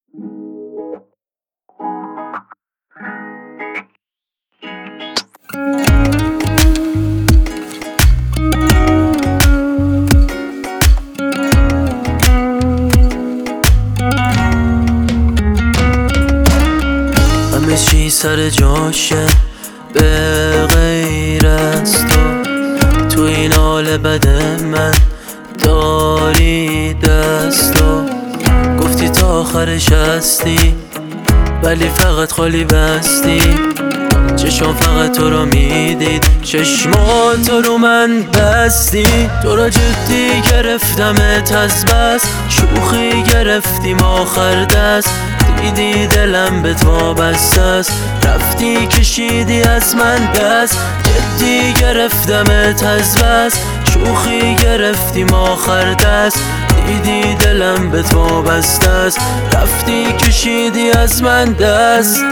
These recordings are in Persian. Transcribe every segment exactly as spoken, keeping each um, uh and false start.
همه چی سر جاشه به غیر از تو. تو این حال بد من داری دستو. گفتی تا آخرش هستی ولی فقط خالی بستی. چشم فقط تو رو میدید، چشماتو رو من بستی. تو را جدی گرفتمت از بس، شوخی گرفتیم آخر دست. دیدی دلم به تو بسته است، رفتی کشیدی از من دست. جدی گرفتمت از بس، شوخی گرفتیم آخر دست. دیدی دلم به تو بسته است، رفتی کشیدی از من دست.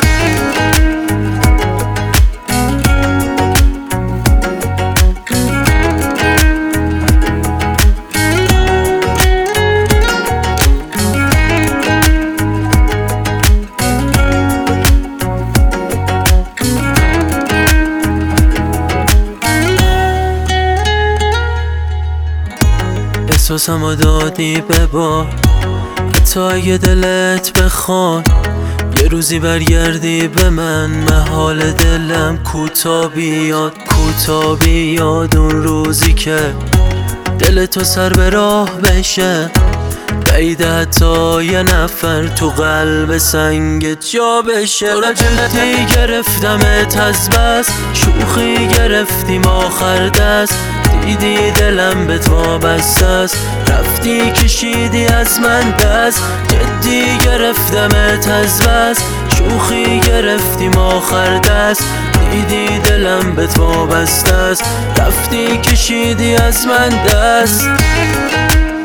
احساسمو دادی به بار، حتی اگه دلت بخواد. یه روزی برگردی به من، محال دلم کوتا بیاد. کوتا بیاد اون روزی که دل تو سر به راه بشه. بعیده حتی یه نفر تو قلب سنگ جا بشه. تو را جدی گرفتمت از بس، شوخی گرفتیم آخر دست. دیدی دلم به تو بسته است، رفتی کشیدی از من دست. جدی گرفتمت از بس، شوخی گرفتیم آخر دست. دیدی دلم به تو بسته است، رفتی کشیدی از من دست.